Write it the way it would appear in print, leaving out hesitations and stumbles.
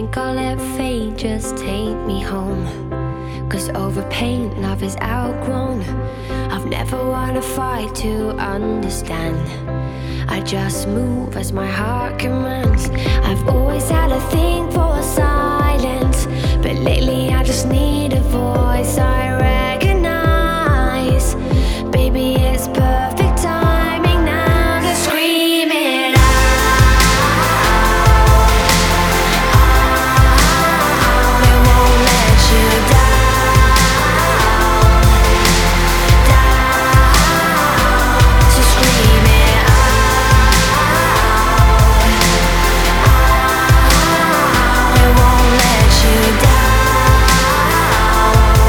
think I'll let fate just take me home. Cause over pain, love is outgrown. I've never wanna fight to understand. I just move as my heart commands. I've always had a thing for silence, but lately I just need a voice.